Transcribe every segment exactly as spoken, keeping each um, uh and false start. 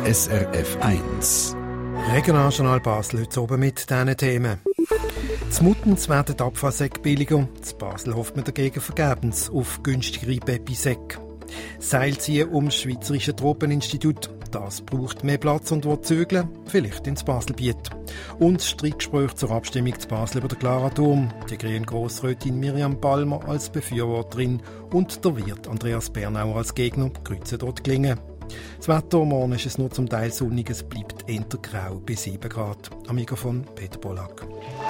S R F eins. Regionaljournal Basel heute oben mit diesen Themen. Zu Muttens werden die Abfallsäcke billiger. Zu Basel hofft man dagegen vergebens auf günstigere Bepisäcke. Seilziehen um das Schweizerische Tropeninstitut. Das braucht mehr Platz und will zügeln, vielleicht ins Baselbiet. Und Streitgespräch zur Abstimmung zu Basel über den Clara Turm. Die grüne Grossrätin Miriam Palmer als Befürworterin und der Wirt Andreas Bernauer als Gegner kreuzen dort Klingen. Das Wetter morgen ist es nur zum Teil sonnig, es bleibt eher grau bis sieben Grad. Am Mikrofon Peter Pollack.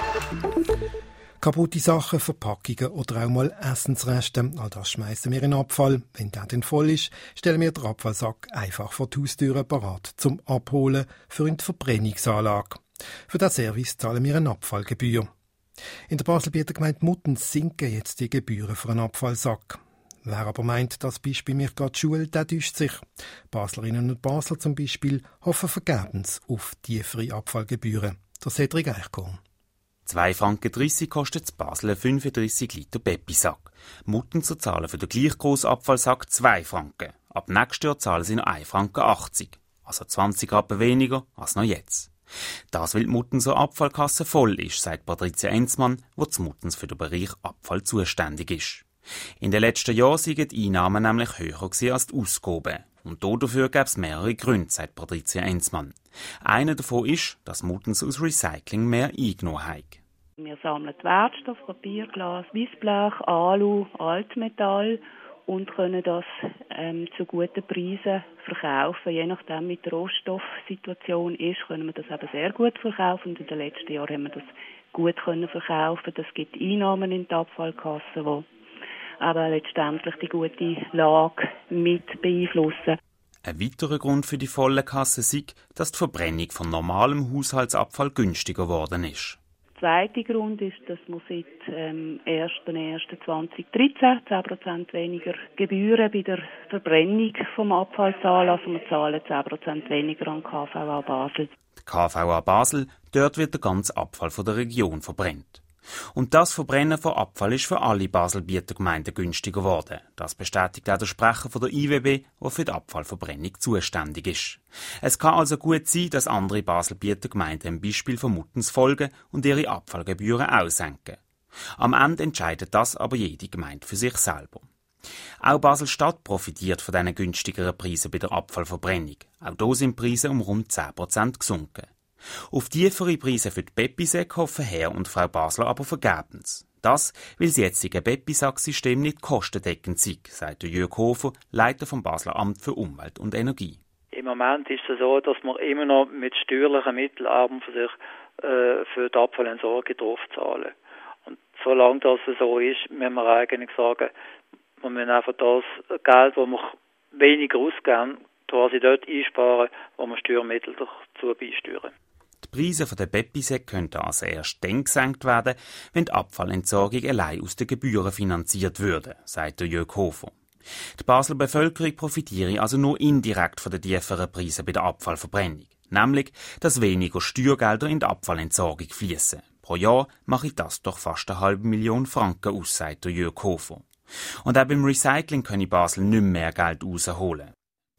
Kaputte Sachen, Verpackungen oder auch mal Essensreste, all das schmeißen wir in Abfall. Wenn der dann voll ist, stellen wir den Abfallsack einfach vor die Haustüre parat zum Abholen für in die Verbrennungsanlage. Für diesen Service zahlen wir eine Abfallgebühr. In der Baselbieter Gemeinde Muttens sinken jetzt die Gebühren für einen Abfallsack. Wer aber meint, das Beispiel mir gerade die Schule, der täuscht sich. Baslerinnen und Basler zum Beispiel hoffen vergebens auf tiefere Abfallgebühren. Der Cedric Eichkorn. zwei Franken dreissig kostet in Basel ein fünfunddreissig Liter Bepisack. Muttenser zahlen für den gleich grossen Abfallsack zwei Franken. Ab nächstes Jahr zahlen sie noch ein Franken achtzig. Also zwanzig Rappen weniger als noch jetzt. Das, weil die Muttenser Abfallkasse voll ist, sagt Patricia Enzmann, die zu Muttens für den Bereich Abfall zuständig ist. In den letzten Jahren sind die Einnahmen nämlich höher gewesen als die Ausgaben. Und dafür gäbe es mehrere Gründe, sagt Patricia Enzmann. Einer davon ist, dass Muttens aus Recycling mehr eingenommen hat. Wir sammeln Wertstoff, Papier, Glas, Weissblech, Alu, Altmetall und können das ähm, zu guten Preisen verkaufen. Je nachdem, wie die Rohstoffsituation ist, können wir das eben sehr gut verkaufen. Und in den letzten Jahren haben wir das gut können verkaufen. Das gibt Einnahmen in die Abfallkasse, die aber letztendlich die gute Lage mit beeinflussen. Ein weiterer Grund für die volle Kasse ist, dass die Verbrennung von normalem Haushaltsabfall günstiger geworden ist. Der zweite Grund ist, dass wir seit ähm, ersten ersten zweitausenddreizehn zehn Prozent weniger Gebühren bei der Verbrennung vom Abfall zahlen. Also wir zahlen zehn Prozent weniger an K V A Basel. Die K V A Basel, dort wird der ganze Abfall von der Region verbrennt. Und das Verbrennen von Abfall ist für alle Baselbieter Gemeinden günstiger geworden. Das bestätigt auch der Sprecher von der I W B, der für die Abfallverbrennung zuständig ist. Es kann also gut sein, dass andere Baselbieter Gemeinden dem Beispiel von Muttens folgen und ihre Abfallgebühren auch senken. Am Ende entscheidet das aber jede Gemeinde für sich selber. Auch Basel-Stadt profitiert von diesen günstigeren Preisen bei der Abfallverbrennung. Auch hier sind die Preise um rund zehn Prozent gesunken. Auf tiefere Preise für die Bepisäcke hoffen Herr und Frau Basler aber vergebens. Das, weil das jetzige Bepisack-System nicht kostendeckend sei, sagt Jürg Hofer, Leiter vom Basler Amt für Umwelt und Energie. Im Moment ist es so, dass man immer noch mit steuerlichen Mitteln an für sich äh, für die Abfallentsorgung drauf zahlen. Und solange das so ist, müssen wir eigentlich sagen, wir müssen einfach das Geld, das wir weniger ausgeben, quasi dort einsparen, wo wir Steuermittel dazu beisteuern. Die Preise der Bepisäcke könnten also erst dann gesenkt werden, wenn die Abfallentsorgung allein aus den Gebühren finanziert würde, sagt Jörg Hofer. Die Basler Bevölkerung profitiere also nur indirekt von den tieferen Preisen bei der Abfallverbrennung. Nämlich, dass weniger Steuergelder in die Abfallentsorgung fließen. Pro Jahr mache das doch fast eine halbe Million Franken aus, sagt Jörg Hofer. Und auch beim Recycling könne Basel nicht mehr Geld rausholen.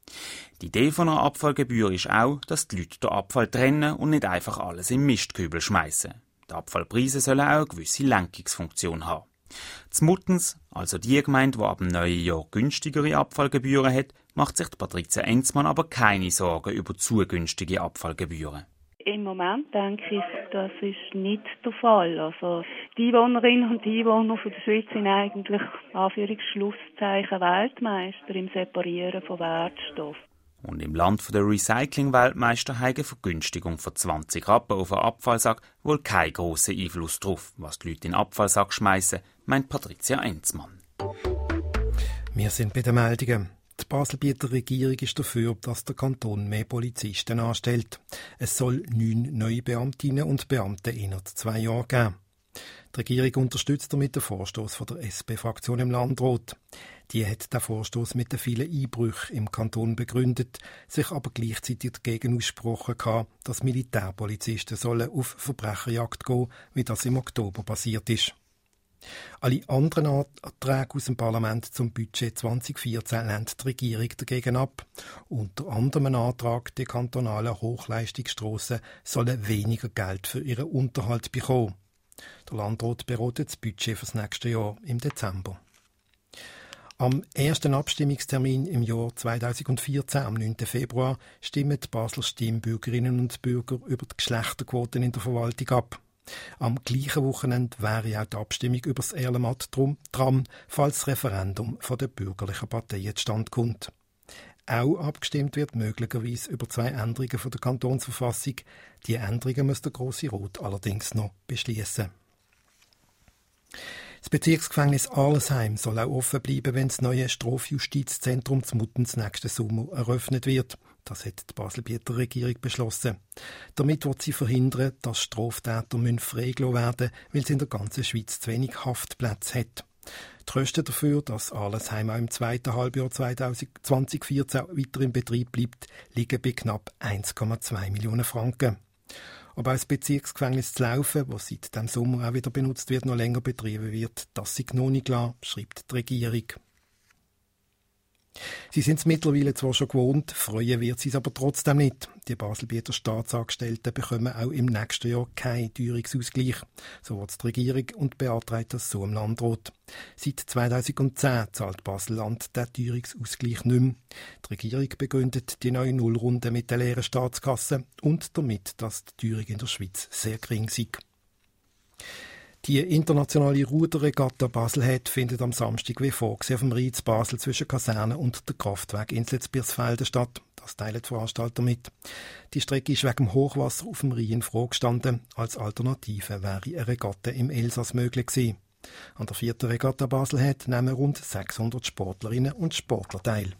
Die Idee von einer Abfallgebühr ist auch, dass die Leute den Abfall trennen und nicht einfach alles in Mistkübel schmeißen. Die Abfallpreise sollen auch eine gewisse Lenkungsfunktion haben. Z Muttens, also die Gemeinde, die ab dem neuen Jahr günstigere Abfallgebühren hat, macht sich Patricia Enzmann aber keine Sorgen über zu günstige Abfallgebühren. Im Moment denke ich, das ist nicht der Fall. Also die Einwohnerinnen und Einwohner von der Schweiz sind eigentlich Anführungsschlusszeichen Weltmeister im Separieren von Wertstoffen. Und im Land der Recycling-Weltmeister haben eine Vergünstigung von zwanzig Rappen auf einen Abfallsack wohl keinen grossen Einfluss darauf, was die Leute in den Abfallsack schmeißen, meint Patricia Enzmann. Wir sind bei den Meldungen. Die Baselbieter Regierung ist dafür, dass der Kanton mehr Polizisten anstellt. Es soll neun neue Beamtinnen und Beamte innerhalb zwei Jahren geben. Die Regierung unterstützt damit den Vorstoß von der S P-Fraktion im Landrat. Die hat den Vorstoß mit den vielen Einbrüchen im Kanton begründet, sich aber gleichzeitig dagegen ausgesprochen gehabt, dass Militärpolizisten sollen auf Verbrecherjagd gehen, wie das im Oktober passiert ist. Alle anderen Anträge aus dem Parlament zum Budget zwanzig vierzehn lehnt die Regierung dagegen ab. Unter anderem ein Antrag, die kantonalen Hochleistungsstrassen sollen weniger Geld für ihren Unterhalt bekommen. Der Landrat beratet das Budget für das nächste Jahr im Dezember. Am ersten Abstimmungstermin im Jahr zweitausendvierzehn, am neunten Februar, stimmen die Basler Stimmbürgerinnen und Bürger über die Geschlechterquoten in der Verwaltung ab. Am gleichen Wochenende wäre auch die Abstimmung über das Erlenmatt-Tram, falls das Referendum von den bürgerlichen Parteien zustande kommt. Auch abgestimmt wird möglicherweise über zwei Änderungen von der Kantonsverfassung. Die Änderungen muss der Grosse Rat allerdings noch beschließen. Das Bezirksgefängnis Arlesheim soll auch offen bleiben, wenn das neue Strafjustizzentrum zu Muttens nächsten Sommer eröffnet wird. Das hat die Baselbieter Regierung beschlossen. Damit wird sie verhindern, dass Straftäter freigelassen werden, weil es in der ganzen Schweiz zu wenig Haftplätze hat. Die Kosten dafür, dass Arlesheim auch im zweiten Halbjahr zwanzig vierzehn weiter in Betrieb bleibt, liegen bei knapp eins Komma zwei Millionen Franken. Ob auch das Bezirksgefängnis zu laufen, das seit dem Sommer auch wieder benutzt wird, noch länger betrieben wird, das sei noch nicht klar, schreibt die Regierung. Sie sind es mittlerweile zwar schon gewohnt, freuen wird sie es aber trotzdem nicht. Die Baselbieter Staatsangestellten bekommen auch im nächsten Jahr keinen Teuerungsausgleich. So wird die Regierung und beantragt das so im Landrat. Seit zweitausendzehn zahlt Basel-Land den Teuerungsausgleich nicht mehr. Die Regierung begründet die neue Nullrunde mit der leeren Staatskasse und damit, dass die Teuerung in der Schweiz sehr gering sei. Die internationale Ruderregatta Baselhead findet am Samstag wie vorgesehen auf dem Rhein zu Basel zwischen Kaserne und der Kraftwerkinsel Birsfelden statt. Das teilen die Veranstalter mit. Die Strecke ist wegen dem Hochwasser auf dem Rhein in Frage gestanden. Als Alternative wäre eine Regatta im Elsass möglich gewesen. An der vierten Regatta Baselhead nehmen rund sechshundert Sportlerinnen und Sportler teil.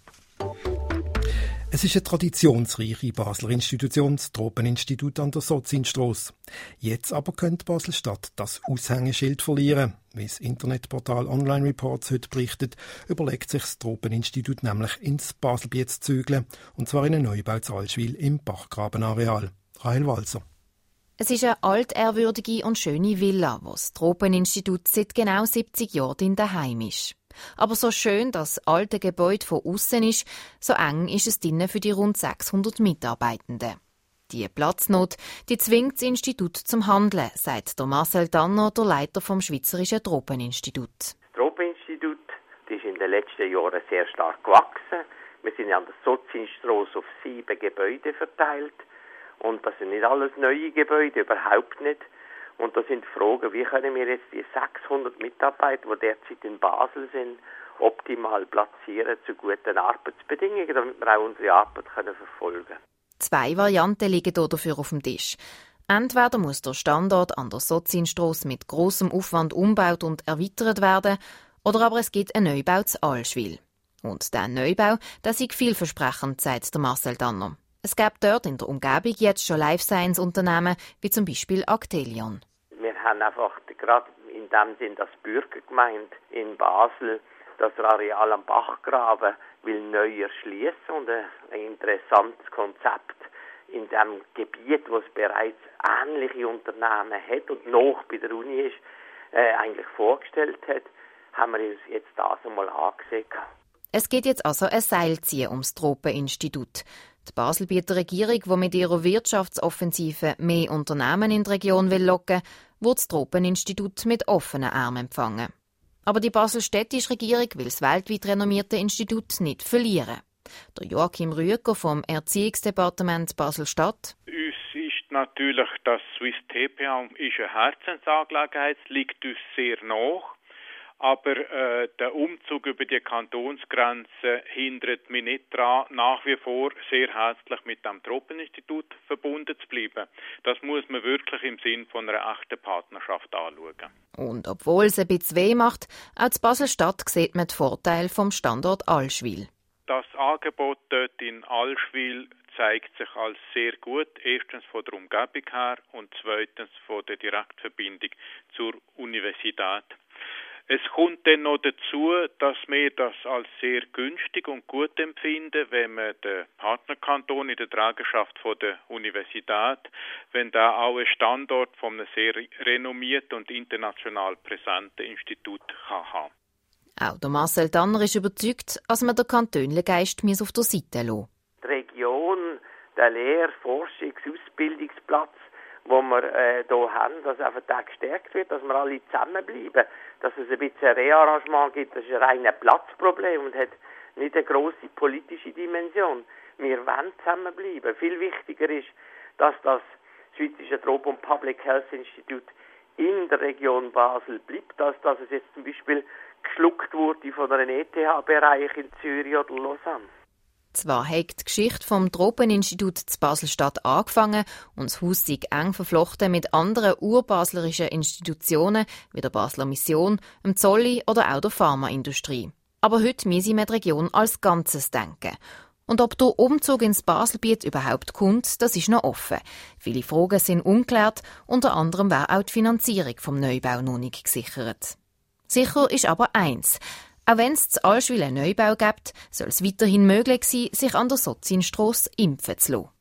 Es ist eine traditionsreiche Basler Institution, das Tropeninstitut an der Sozinstrasse. Jetzt aber könnte Basel-Stadt das Aushängeschild verlieren. Wie das Internetportal Online Reports heute berichtet, überlegt sich das Tropeninstitut nämlich ins Baselbiet zu zügeln, und zwar in einen Neubau zu Allschwil im Bachgrabenareal. Rahel Walser. Es ist eine altehrwürdige und schöne Villa, wo das Tropeninstitut seit genau siebzig Jahren daheim ist. Aber so schön das alte Gebäude von außen ist, so eng ist es drinnen für die rund sechshundert Mitarbeitenden. Die Platznot, die zwingt das Institut zum Handeln, sagt der Marcel Danner, der Leiter vom Schweizerischen Tropeninstitut. Das Tropeninstitut ist in den letzten Jahren sehr stark gewachsen. Wir sind an der Sozinstrasse auf sieben Gebäude verteilt. Und das sind nicht alles neue Gebäude, überhaupt nicht. Und da sind Fragen, wie können wir jetzt die sechshundert Mitarbeiter, die derzeit in Basel sind, optimal platzieren zu guten Arbeitsbedingungen, damit wir auch unsere Arbeit können verfolgen können. Zwei Varianten liegen hier dafür auf dem Tisch. Entweder muss der Standort an der Sozinstrasse mit grossem Aufwand umgebaut und erweitert werden, oder aber es gibt einen Neubau zu Allschwil. Und dieser Neubau, das ist vielversprechend, sagt der Marcel Danner. Es gibt dort in der Umgebung jetzt schon Life-Science-Unternehmen, wie zum Beispiel Actelion. Wir haben einfach gerade in dem Sinn das Bürgergemeinde in Basel, das Areal am Bachgraben will neu erschließen und ein interessantes Konzept in dem Gebiet, wo es bereits ähnliche Unternehmen hat und noch bei der Uni ist, äh, eigentlich vorgestellt hat, haben wir uns jetzt das einmal angesehen. Es geht jetzt also ein Seilziehen ums Tropeninstitut. Die Baselbieter Regierung, die mit ihrer Wirtschaftsoffensive mehr Unternehmen in die Region will locken, wird das Tropeninstitut mit offenen Armen empfangen. Aber die baselstädtische Regierung will das weltweit renommierte Institut nicht verlieren. Der Joachim Rüeger vom Erziehungsdepartement Basel-Stadt. Uns ist natürlich das Swiss T P A ist eine Herzensangelegenheit, es liegt uns sehr nach. Aber äh, der Umzug über die Kantonsgrenze hindert mich nicht daran, nach wie vor sehr herzlich mit dem Tropeninstitut verbunden zu bleiben. Das muss man wirklich im Sinn von einer echten Partnerschaft anschauen. Und obwohl es ein bisschen weh macht, auch in Basel-Stadt sieht man die Vorteile vom Standort Allschwil. Das Angebot dort in Allschwil zeigt sich als sehr gut. Erstens von der Umgebung her und zweitens von der Direktverbindung zur Universität. Es kommt dann noch dazu, dass wir das als sehr günstig und gut empfinden, wenn man den Partnerkanton in der Trägerschaft von der Universität, wenn da auch ein Standort von einem sehr renommierten und international präsenten Institut kann haben. Auch der Marcel Tanner ist überzeugt, dass man den Kantönlegeist auf der Seite lassen. Die Region, der Lehr-, Forschungs-, Ausbildungsplatz, wo wir äh, hier haben, dass einfach der gestärkt wird, dass wir alle zusammenbleiben, dass es ein bisschen ein Rearrangement gibt, das ist ein reines Platzproblem und hat nicht eine grosse politische Dimension. Wir wollen zusammenbleiben. Viel wichtiger ist, dass das Schweizerische Tropen- und Public Health Institute in der Region Basel bleibt, als dass es jetzt zum Beispiel geschluckt wurde von einem E T H-Bereich in Zürich oder Lausanne. Zwar hat die Geschichte vom Tropeninstitut zu Basel-Stadt angefangen und das Haus sei eng verflochten mit anderen urbaslerischen Institutionen wie der Basler Mission, dem Zolli oder auch der Pharmaindustrie. Aber heute müsse man die Region als Ganzes denken. Und ob der Umzug ins Baselbiet überhaupt kommt, das ist noch offen. Viele Fragen sind ungeklärt, unter anderem wäre auch die Finanzierung vom Neubau noch nicht gesichert. Sicher ist aber eins: Auch wenn es zu Allschwil einen Neubau gibt, soll es weiterhin möglich sein, sich an der Sozienstrasse impfen zu lassen.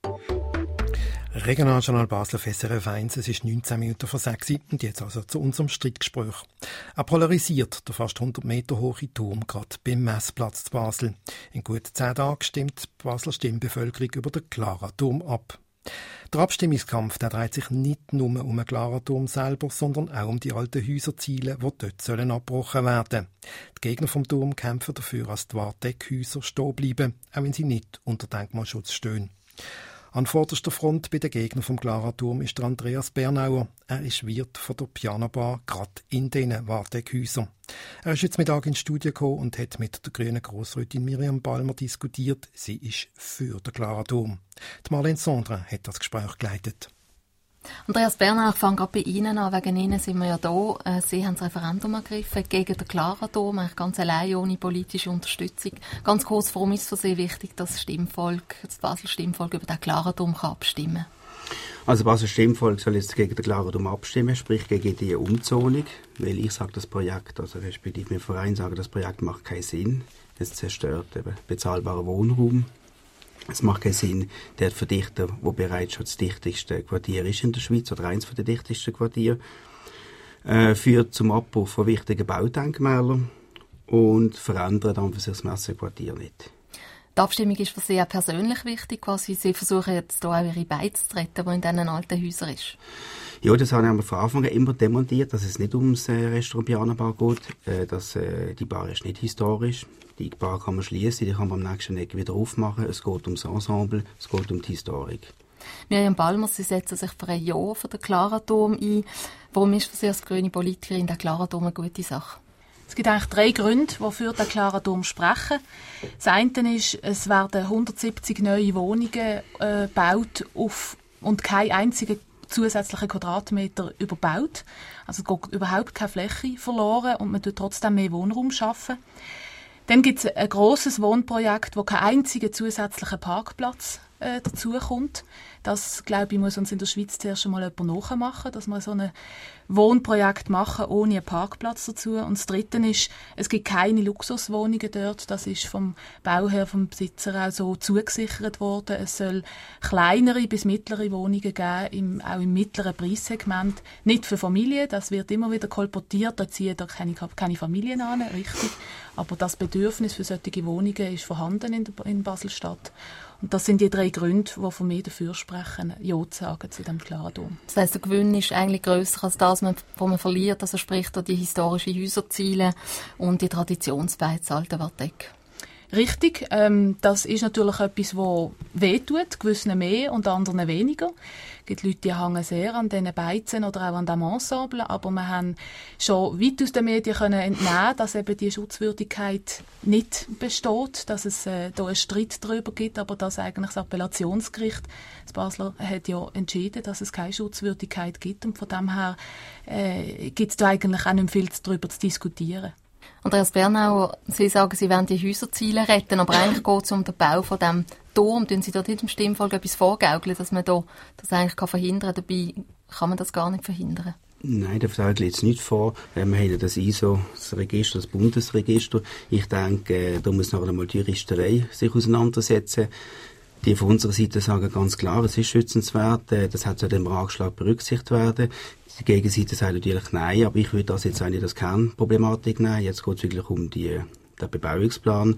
Regionaljournal Basel auf S R F eins, es ist neunzehn Minuten vor sechs und jetzt also zu unserem Streitgespräch. Er polarisiert der fast hundert Meter hohe Turm gerade beim Messplatz zu Basel. In gut zehn Tagen stimmt die Basler Stimmbevölkerung über den Clara-Turm ab. Der Abstimmungskampf der dreht sich nicht nur um den Clara-Turm selber, sondern auch um die alten Häuserziele, die dort sollen abgebrochen werden. Die Gegner vom Turm kämpfen dafür, dass die Warteckhäuser stehen bleiben, auch wenn sie nicht unter Denkmalschutz stehen. An vorderster Front bei den Gegnern vom Clara-Turm ist der Andreas Bernauer. Er ist Wirt von der Pianobar, gerade in diesen Warteckhäusern. Er ist jetzt Mittag ins Studio gekommen und hat mit der grünen Grossrätin Miriam Balmer diskutiert. Sie ist für den Clara-Turm. Die Marlene Sondre hat das Gespräch geleitet. Andreas Bernauer, ich fange gerade bei Ihnen an. Wegen Ihnen sind wir ja da. Sie haben das Referendum ergriffen gegen den Clara-Turm, eigentlich ganz allein, ohne politische Unterstützung. Ganz kurz, warum ist es für Sie wichtig, dass das Stimmvolk, das Basel Stimmvolk über den Clara-Turm abstimmen kann? Also Basel Stimmvolk soll jetzt gegen den Clara-Turm abstimmen, sprich gegen die Umzonung, weil ich sage, das Projekt, also respektive mein Verein sagen, das Projekt macht keinen Sinn. Es zerstört eben bezahlbaren Wohnraum. Es macht keinen Sinn, der Verdichter, der bereits schon das dichteste Quartier ist in der Schweiz, oder eins der dichtesten Quartiere, äh, führt zum Abbruch von wichtigen Baudenkmälern und verändert dann für sich das Messequartier nicht. Die Abstimmung ist für Sie auch persönlich wichtig, quasi. Sie versuchen jetzt hier auch Ihre Beiz zu retten, die in diesen alten Häusern ist. Ja, das habe ich von Anfang an immer demontiert, dass es nicht ums äh, Restaurant Pianobar geht. Äh, dass, äh, die Bar ist nicht historisch. Die Bar kann man schließen, die kann man am nächsten Ecke wieder aufmachen. Es geht ums Ensemble, es geht um die Historik. Miriam Balmer, Sie setzen sich für ein Jahr für den Clara-Turm ein. Warum ist für Sie als grüne Politikerin der Clara-Turm eine gute Sache? Es gibt eigentlich drei Gründe, wofür der Clara-Turm sprechen. Das eine ist, es werden hundertsiebzig neue Wohnungen äh, gebaut auf, und kein einziger zusätzliche Quadratmeter überbaut. Also es geht überhaupt keine Fläche verloren und man tut trotzdem mehr Wohnraum schaffen. Dann gibt es ein grosses Wohnprojekt, wo kein einziger zusätzlicher Parkplatz äh, dazukommt. Das, glaube ich, muss uns in der Schweiz zuerst einmal jemand nachmachen, dass wir so ein Wohnprojekt machen, ohne einen Parkplatz dazu. Und das Dritte ist, es gibt keine Luxuswohnungen dort. Das ist vom Bauherr, vom Besitzer auch so zugesichert worden. Es soll kleinere bis mittlere Wohnungen geben, im, auch im mittleren Preissegment. Nicht für Familien, das wird immer wieder kolportiert, da ziehen da keine, keine Familien an, richtig. Aber das Bedürfnis für solche Wohnungen ist vorhanden in, der, in Basel-Stadt. Und das sind die drei Gründe, die von mir dafür sprechen, Ja zu sagen zu dem Clara-Turm. Das heisst, der Gewinn ist eigentlich grösser als das, was man verliert. Also sprich da die historischen Häuserziele und die Traditionsbeiz alte Warteck. Richtig, ähm, das ist natürlich etwas, das wehtut, gewissen mehr und anderen weniger. Es gibt Leute, die hängen sehr an diesen Beizen oder auch an diesem Ensemble, aber wir haben schon weit aus den Medien können entnehmen, dass eben die Schutzwürdigkeit nicht besteht, dass es äh, da einen Streit darüber gibt, aber dass eigentlich das Appellationsgericht, das Basler, hat ja entschieden, dass es keine Schutzwürdigkeit gibt und von dem her äh, gibt es da eigentlich auch nicht viel darüber zu diskutieren. Andreas Bernauer, Sie sagen, Sie wollen die Häuserziele retten, aber eigentlich geht es um den Bau von diesem Turm. Tun Sie dort nicht im Stimmvolk etwas vorgaukeln, dass man da das eigentlich verhindern kann? Dabei kann man das gar nicht verhindern. Nein, der Vertrag liegt nicht vor. Wir haben das I S O, das Register, das Bundesregister. Ich denke, da muss noch einmal die Juristerei sich auseinandersetzen. Die von unserer Seite sagen ganz klar, es ist schützenswert, das hat zu dem Ratschlag berücksichtigt werden. Die Gegenseite sagt natürlich nein, aber ich würde das jetzt eigentlich als Kernproblematik nehmen. Jetzt geht es wirklich um die, den Bebauungsplan.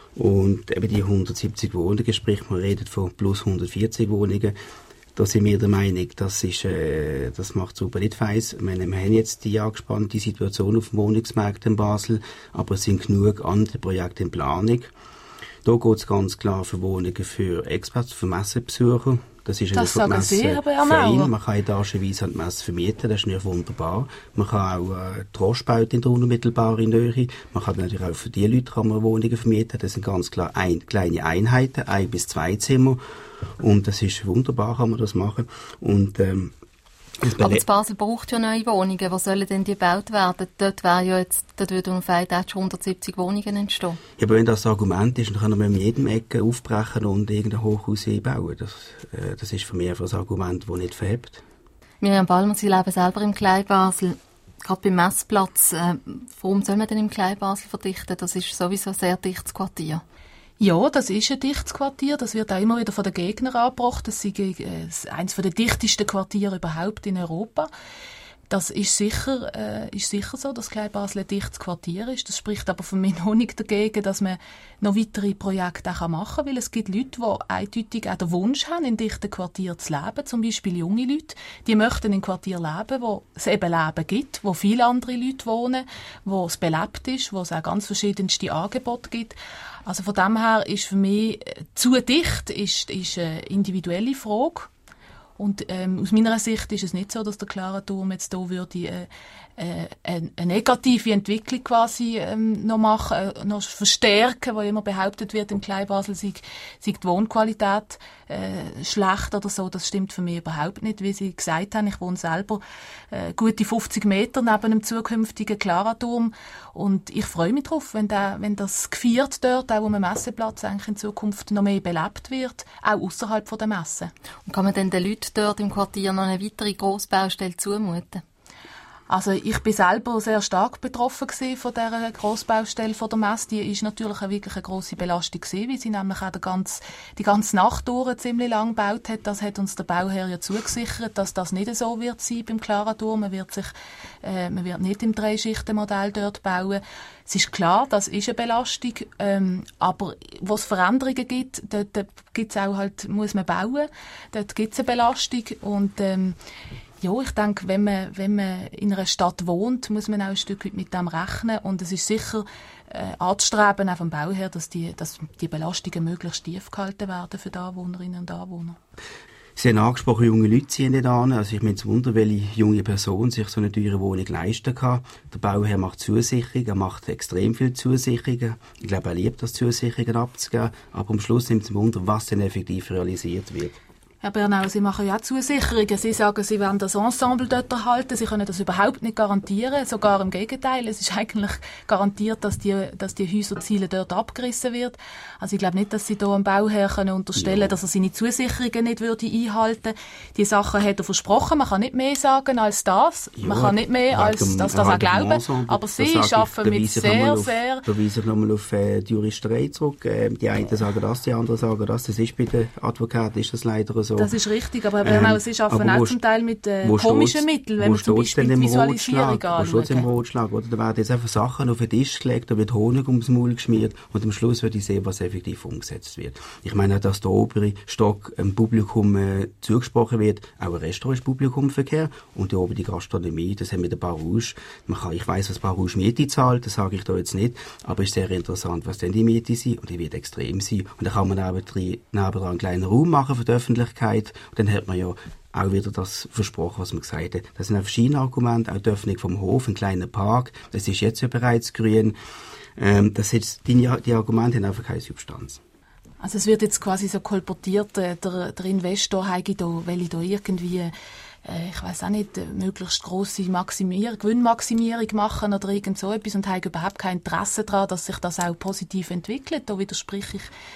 Und eben die hundertsiebzig Wohnungen, sprich, man redet von plus hundertvierzig Wohnungen. Da sind wir der Meinung, das ist, äh, das macht super nicht feiss. Wir haben jetzt die angespannte Situation auf dem Wohnungsmarkt in Basel, aber es sind genug andere Projekte in Planung. Da geht es ganz klar für Wohnungen für Experten, für Messebesucher. Das ist das sagen Sie, Herr Bernauer. Man kann etagenweise an die Messe vermieten, das ist nicht wunderbar. Man kann auch äh, Trostbauten in der unmittelbaren Nähe. Man kann natürlich auch für die Leute kann man Wohnungen vermieten. Das sind ganz klar ein, kleine Einheiten, ein bis zwei Zimmer. Und das ist wunderbar, kann man das machen. Und, ähm, aber das Basel braucht ja neue Wohnungen. Wo sollen denn die gebaut werden? Dort wäre ja jetzt, dort würden auf einen Tag hundertsiebzig Wohnungen entstehen. Ja, aber wenn das Argument ist, dann können wir in jedem Ecke aufbrechen und irgendein Hochhaus einbauen. Das, äh, das ist für mich einfach ein Argument, das nicht verhebt. Miriam Ballmer, Sie leben selber im Kleinbasel. Gerade beim Messplatz. Äh, warum soll man denn im Kleinbasel verdichten? Das ist sowieso ein sehr dichtes Quartier. Ja, das ist ein dichtes Quartier. Das wird auch immer wieder von den Gegnern angebracht. Das ist äh, eines der dichtesten Quartiere überhaupt in Europa. Das ist sicher, äh, ist sicher so, dass Kleinbasel ein dichtes Quartier ist. Das spricht aber für mich noch nicht dagegen, dass man noch weitere Projekte auch machen kann, weil es gibt Leute, die eindeutig auch den Wunsch haben, in dichten Quartieren zu leben. Zum Beispiel junge Leute, die möchten in Quartieren leben, wo es eben Leben gibt, wo viele andere Leute wohnen, wo es belebt ist, wo es auch ganz verschiedenste Angebote gibt. Also von dem her ist für mich äh, zu dicht ist, ist eine individuelle Frage. Und ähm, aus meiner Sicht ist es nicht so, dass der Klaraturm jetzt hier würde äh, äh, eine, eine negative Entwicklung quasi ähm, noch machen, äh, noch verstärken, wo immer behauptet wird, im Kleinbasel sei, sei die Wohnqualität äh, schlecht oder so. Das stimmt für mich überhaupt nicht. Wie Sie gesagt haben, ich wohne selber äh, gute fünfzig Meter neben einem zukünftigen Klaraturm und ich freue mich drauf, wenn, der, wenn das gefeiert dort, auch um einen Messeplatz eigentlich in Zukunft noch mehr belebt wird, auch außerhalb von der Messe. Und kann man denn den Leuten dort im Quartier noch eine weitere Grossbaustelle zumuten? Also ich bin selber sehr stark betroffen gewesen von dieser Grossbaustelle von der Messe. Die ist natürlich eine wirklich eine grosse Belastung gewesen, weil sie nämlich auch die ganze, die ganze Nacht durch ziemlich lang gebaut hat. Das hat uns der Bauherr ja zugesichert, dass das nicht so wird sein beim Klaraturm. Man wird sich, äh, man wird nicht im Dreischichtenmodell dort bauen. Es ist klar, das ist eine Belastung, ähm, aber wo es Veränderungen gibt, dort, dort gibt's auch halt, muss man bauen. Dort gibt es eine Belastung und ähm, ja, ich denke, wenn man, wenn man in einer Stadt wohnt, muss man auch ein Stück weit mit dem rechnen. Und es ist sicher äh, anzustreben, auch vom Bauherr, dass die, dass die Belastungen möglichst tief gehalten werden für die Anwohnerinnen und Anwohner. Sie haben angesprochen, junge Leute ziehen nicht an. Also ich meine, Wunder, welche junge Person sich so eine teure Wohnung leisten kann. Der Bauherr macht Zusicherungen, er macht extrem viele Zusicherungen. Ich glaube, er liebt das, Zusicherungen abzugeben. Aber am Schluss nimmt es Wunder, was denn effektiv realisiert wird. Herr Bernau, Sie machen ja auch Zusicherungen. Sie sagen, Sie werden das Ensemble dort erhalten. Sie können das überhaupt nicht garantieren. Sogar im Gegenteil. Es ist eigentlich garantiert, dass die, dass die Häuserziele dort abgerissen wird. Also ich glaube nicht, dass Sie da einem Bauherr können unterstellen, ja. dass er seine Zusicherungen nicht würde einhalten. Die Sachen hat er versprochen. Man kann nicht mehr sagen als das. Ja, man kann nicht mehr als dem, dass das auch glauben. Aber Sie arbeiten mit sehr, auf, sehr... Da weise ich nochmal auf äh, die Juristerei zurück. Äh, die einen sagen das, die anderen sagen das. Das ist bei den Advokaten ist das leider so. Das ist richtig, aber ähm, auch, sie arbeiten auch zum Teil mit äh, komischen Mitteln, wenn man zum Beispiel die Visualisierung anschaut. Wo steht es im Rotschlag? Oder? Da werden jetzt einfach Sachen auf den Tisch gelegt, da wird Honig ums Maul geschmiert und am Schluss wird ich sehen, was effektiv umgesetzt wird. Ich meine auch, dass der obere Stock dem Publikum äh, zugesprochen wird. Auch ein Restaurant ist Publikumverkehr und die oben die Gastronomie, das haben wir den Bar Rouge. Man kann, ich weiss, was Bar Rouge Miete zahlt, das sage ich da jetzt nicht, aber es ist sehr interessant, was denn die Miete sind und die wird extrem sein. Und dann kann man nebenan einen kleinen Raum machen für die Öffentlichkeit. Und dann hat man ja auch wieder das versprochen, was man gesagt hat. Das sind auch verschiedene Argumente, auch die Öffnung vom Hof, ein kleiner Park, das ist jetzt ja bereits grün. Ähm, das jetzt, die, die Argumente haben einfach keine Substanz. Also es wird jetzt quasi so kolportiert, der, der Investor habe da, weil ich da irgendwie, äh, ich weiß auch nicht, möglichst grosse Maximierung, Gewinnmaximierung machen oder irgend so etwas und habe überhaupt kein Interesse daran, dass sich das auch positiv entwickelt. Da widerspreche ich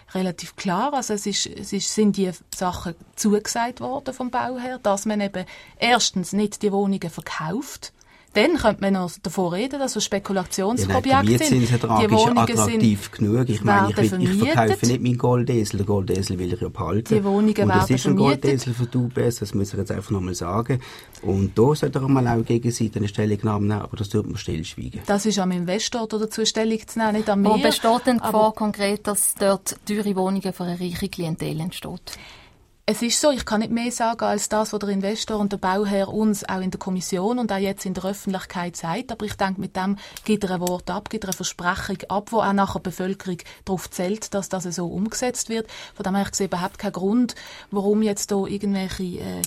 relativ klar. Also es, ist, es ist, sind die Sachen zugesagt worden vom Bauherr, dass man eben erstens nicht die Wohnungen verkauft. Dann könnte man noch davon reden, dass es Spekulationsobjekte ja, sind. Die Wohnungen attraktiv sind genug. Ich meine, ich, will, ich verkaufe nicht meinen Goldesel. Der Goldesel will ich ja behalten. Die Wohnungen Und das ist ein vermietet. Goldesel für die U B S, das muss ich jetzt einfach nochmal sagen. Und da sollte er mal auch Gegenseite eine Stellungnahme nehmen, aber das tut man stillschweigen. Das ist am Investor dazu Stellung zu nehmen, nicht an mir. Wo besteht denn die Gefahr konkret, dass dort teure Wohnungen für eine reiche Klientel entsteht? Es ist so, ich kann nicht mehr sagen als das, was der Investor und der Bauherr uns auch in der Kommission und auch jetzt in der Öffentlichkeit sagt. Aber ich denke, mit dem gibt er ein Wort ab, gibt er eine Versprechung ab, wo auch nachher die Bevölkerung darauf zählt, dass das so umgesetzt wird. Von dem her ich sehe überhaupt keinen Grund, warum jetzt hier irgendwelche äh,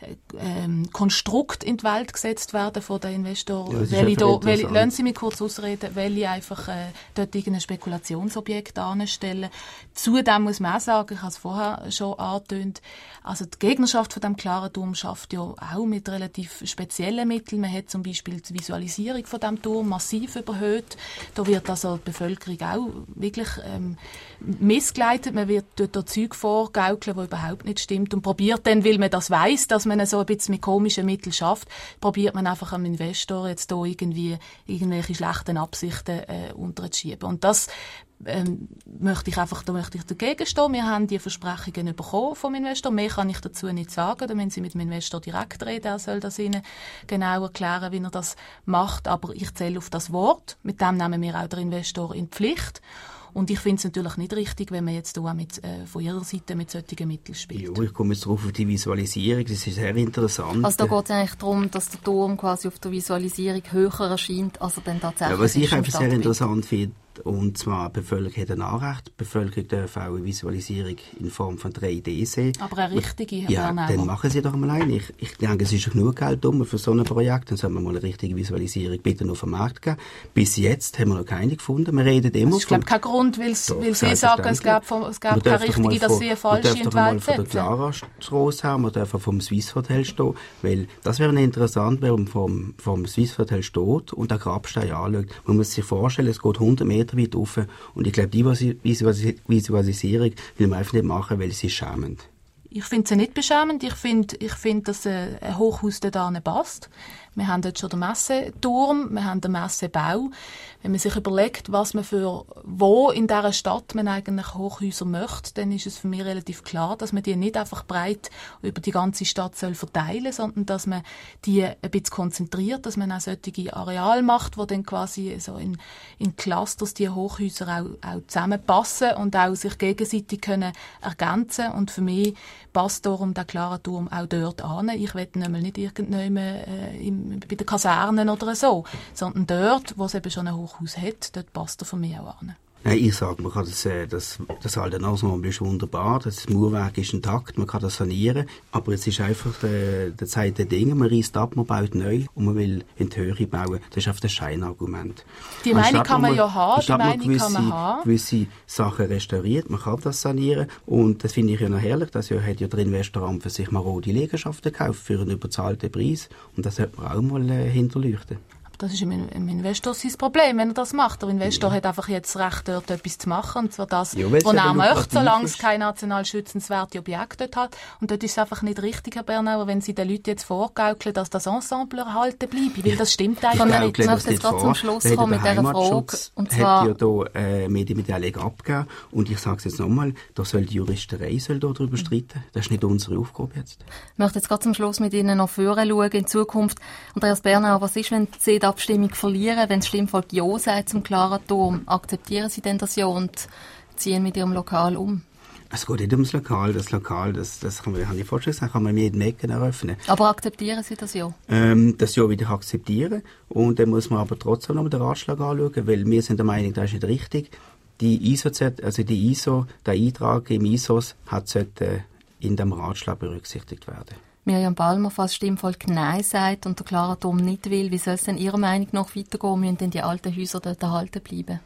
äh, Konstrukte in die Welt gesetzt werden von den Investoren. Ja, weil da, weil, lassen Sie mich kurz ausreden, weil ich einfach äh, dort irgendein Spekulationsobjekt anstellen. Zudem muss man auch sagen, ich habe es vorher schon angetönt, also die Gegnerschaft von dem klaren Turm schafft ja auch mit relativ speziellen Mitteln. Man hat zum Beispiel die Visualisierung von dem Turm massiv überhöht. Da wird also die Bevölkerung auch wirklich ähm, missgeleitet. Man wird dort da Zeug vorgaukeln, was überhaupt nicht stimmt und probiert dann, weil man das weiss, dass man so ein bisschen mit komischen Mitteln schafft, probiert man einfach am Investor jetzt da irgendwie irgendwelche schlechten Absichten äh, unterzuschieben. Und das Ähm, möchte ich einfach, da möchte ich dagegen stehen. Wir haben die Versprechungen bekommen vom Investor. Mehr kann ich dazu nicht sagen. Da müssen Sie mit dem Investor direkt reden. Er soll das Ihnen genau erklären, wie er das macht. Aber ich zähle auf das Wort. Mit dem nehmen wir auch den Investor in die Pflicht. Und ich finde es natürlich nicht richtig, wenn man jetzt auch mit, äh, von ihrer Seite mit solchen Mitteln spielt. Ja, ich komme jetzt darauf auf die Visualisierung, das ist sehr interessant. Also da geht es eigentlich darum, dass der Turm quasi auf der Visualisierung höher erscheint, als er dann tatsächlich ja, was ich einfach sehr Stadtbild. interessant finde, und zwar, die Bevölkerung hat ein Anrecht, die Bevölkerung darf auch eine Visualisierung in Form von drei D sehen. Aber eine richtige, Herr Ja, Bernauer. dann machen Sie doch mal eine. Ich, ich denke, es ist schon genug Geld um für so ein Projekt, dann sollte man mal eine richtige Visualisierung bitte noch auf den Markt geben. Bis jetzt haben wir noch keine gefunden. Wir reden immer das ist, glaube ich, kein Grund, weil, so, weil Sie sagen, es gab, es gab keine richtige, dass Sie eine falsche in die Welt setzen. Man darf doch mal von der Clara-Strasse haben, man darf auch vom Swiss Hotel stehen, weil das wäre interessant, wenn man vom, vom Swiss Hotel steht und den Grabstein anschaut. Man muss sich vorstellen, es geht hundert Meter weit rauf. Und ich glaube, die Visualisierung will man einfach nicht machen, weil sie ist schämend. Ich finde sie nicht beschämend. Ich finde, ich find, dass ein Hochhaus da passt. Wir haben dort schon den Messeturm, wir haben den Messebau. Wenn man sich überlegt, was man für wo in dieser Stadt man eigentlich Hochhäuser möchte, dann ist es für mich relativ klar, dass man die nicht einfach breit über die ganze Stadt soll verteilen, sondern dass man die ein bisschen konzentriert, dass man auch solche Areale macht, wo dann quasi so in, in Clusters die Hochhäuser auch, auch zusammenpassen und auch sich gegenseitig können ergänzen. Und für mich passt darum der klare Turm auch dort an. Ich will nicht irgendjemand äh, im bei den Kasernen oder so, sondern dort, wo es eben schon ein Hochhaus hat, dort passt er von mir auch an. Nein, ich sage, man kann das, äh, das, das alte Ensemble ist wunderbar, das Mauerwerk ist intakt, man kann das sanieren, aber es ist einfach äh, der Zeit der Dinge, man reißt ab, man baut neu und man will in die Höhe bauen. Das ist einfach das Scheinargument. Die Meinung kann man ja haben, die Meinung gewisse, kann man haben. gewisse Sachen restauriert, man kann das sanieren und das finde ich ja noch herrlich, das ja, hat ja der Investor für sich marode Liegenschaften gekauft für einen überzahlten Preis und das sollte man auch mal äh, hinterleuchten. Das ist im, im Investor sein Problem, wenn er das macht. Der Investor ja. hat einfach jetzt Recht, dort etwas zu machen. Und zwar das, ja, was er möchte, solange es kein national schützenswerte Objekt dort hat. Und dort ist es einfach nicht richtig, Herr Bernauer, wenn Sie den Leuten jetzt vorgaukeln, dass das Ensemble erhalten bleibe. Weil das stimmt eigentlich nicht. Ich möchte jetzt gerade zum Schluss kommen mit dieser Frage. Und zwar hat ja hier äh, Medienmitteilung abgegeben. Und ich sage es jetzt nochmal, da soll die Juristerei soll da darüber streiten. Das ist nicht unsere Aufgabe jetzt. Ich möchte jetzt gerade zum Schluss mit Ihnen noch vorher schauen in Zukunft. Andreas Bernauer, was ist, wenn Sie die Abstimmung verlieren, wenn das Stimmvolk Ja sagt zum klaren Turm? Akzeptieren Sie denn das Ja und ziehen mit Ihrem Lokal um? Es geht nicht ums Lokal. Das Lokal, das, das kann man, habe ich vorhin gesagt, kann man mit jedem Ecken eröffnen. Aber akzeptieren Sie das Ja? Ähm, das Ja wieder akzeptieren. Und dann muss man aber trotzdem noch den Ratschlag anschauen, weil wir sind der Meinung, das ist nicht richtig. Die I S O, also die I S O, der Eintrag im I S O S hat sollte in dem Ratschlag berücksichtigt werden. Miriam Balmer, falls das Stimmvolk Nein sagt und der klare Turm nicht will, wie soll es denn Ihrer Meinung nach weitergehen? Müssen denn die alten Häuser dort erhalten bleiben?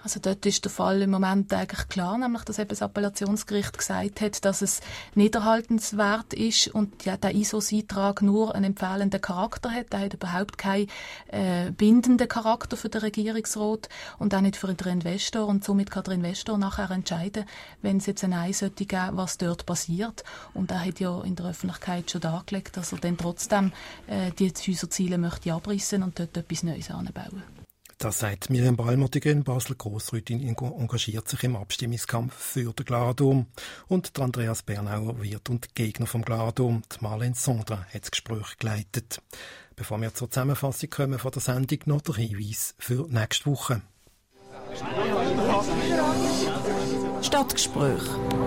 Also dort ist der Fall im Moment eigentlich klar, nämlich dass eben das Appellationsgericht gesagt hat, dass es niederhaltenswert ist und ja, der I S O S-Eintrag nur einen empfehlenden Charakter hat. Der hat überhaupt keinen äh, bindenden Charakter für den Regierungsrat und auch nicht für den Investor. Und somit kann der Investor nachher entscheiden, wenn es jetzt ein Nein sollte geben, was dort passiert. Und er hat ja in der Öffentlichkeit schon dargelegt, dass er dann trotzdem äh, die Häuserziele möchte abrissen und dort etwas Neues anbauen. Das sagt Miriam Balmer, die Grüne Basler Grossrätin, engagiert sich im Abstimmungskampf für den Glaradom. Und der Andreas Bernauer, Wirt und Gegner vom Glaradom, die Marlene Sondra, hat das Gespräch geleitet. Bevor wir zur Zusammenfassung kommen von der Sendung, noch der Hinweis für nächste Woche. Stadtgespräch.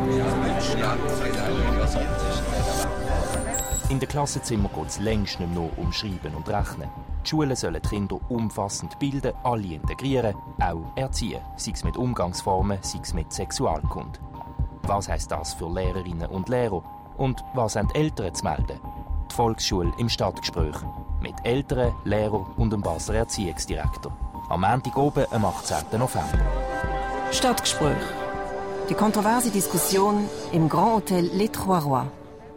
In den Klassenzimmern geht es längst nicht nur um Schreiben und Rechnen. Die Schulen sollen die Kinder umfassend bilden, alle integrieren, auch erziehen, sei es mit Umgangsformen, sei es mit Sexualkunde. Was heisst das für Lehrerinnen und Lehrer? Und was haben die Eltern zu melden? Die Volksschule im Stadtgespräch. Mit Eltern, Lehrern und dem Basler Erziehungsdirektor. Am Montag oben, am achtzehnten November. Stadtgespräch. Die kontroverse Diskussion im Grand Hotel Les Trois Rois.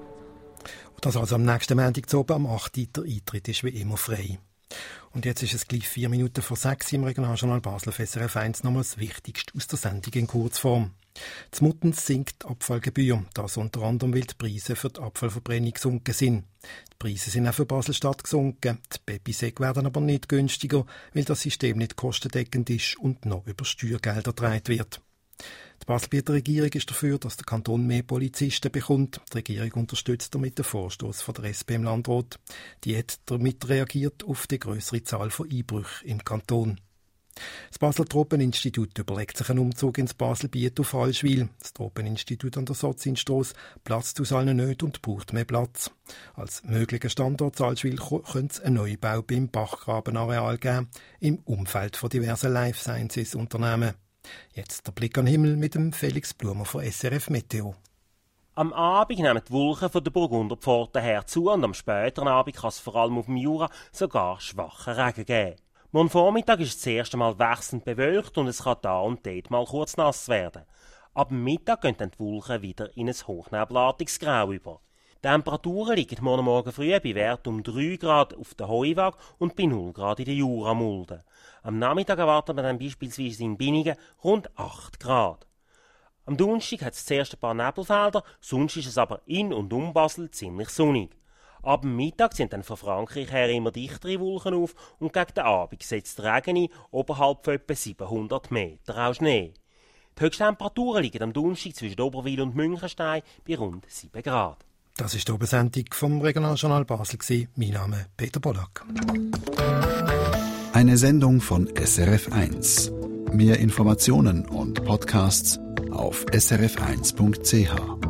Das also am nächsten Montag zu oben, am achten Der Eintritt ist wie immer frei. Und jetzt ist es gleich vier Minuten vor sechs im Regionaljournal Basel auf S R F eins nochmal das Wichtigste aus der Sendung in Kurzform. Zmuten sinkt die Abfallgebühr, das unter anderem, weil die Preise für die Abfallverbrennung gesunken sind. Die Preise sind auch für Basel-Stadt gesunken, die Bepisäcke werden aber nicht günstiger, weil das System nicht kostendeckend ist und noch über Steuergelder getragen wird. Die Baselbieter Regierung ist dafür, dass der Kanton mehr Polizisten bekommt. Die Regierung unterstützt damit den Vorstoß von der S P im Landrat. Die hat damit reagiert auf die grössere Zahl von Einbrüchen im Kanton. Das Basler Tropeninstitut überlegt sich einen Umzug ins Baselbiet auf Allschwil. Das Tropeninstitut an der Sozinstrasse platzt aus allen nicht und braucht mehr Platz. Als möglicher Standort Allschwil könnte es einen Neubau beim Bachgrabenareal geben, im Umfeld von diversen Life Sciences Unternehmen. Jetzt der Blick an den Himmel mit dem Felix Blumer von S R F Meteo. Am Abend nehmen die Wolken von der Burgunderpforte her zu und am späteren Abend kann es vor allem auf dem Jura sogar schwachen Regen geben. Morgen Vormittag ist es das erste Mal wechselnd bewölkt und es kann da und dort mal kurz nass werden. Ab dem Mittag gehen dann die Wolken wieder in ein hochnebelartiges Grau über. Die Temperaturen liegen morgen Morgen früh bei Wert um drei Grad auf der Heuwag und bei null Grad in der Juramulde. Am Nachmittag erwarten wir dann beispielsweise in Binningen rund acht Grad. Am Donnerstag hat es zuerst ein paar Nebelfelder, sonst ist es aber in und um Basel ziemlich sonnig. Ab dem Mittag sind dann von Frankreich her immer dichtere Wolken auf und gegen den Abend setzt der Regen ein, oberhalb von etwa siebenhundert Meter auch Schnee. Die Höchsttemperaturen liegen am Donnerstag zwischen Oberwil und Münchenstein bei rund sieben Grad. Das ist die Obersendung vom Regionaljournal Basel. Mein Name ist Peter Pollack. Eine Sendung von S R F eins. Mehr Informationen und Podcasts auf s r f eins punkt c h.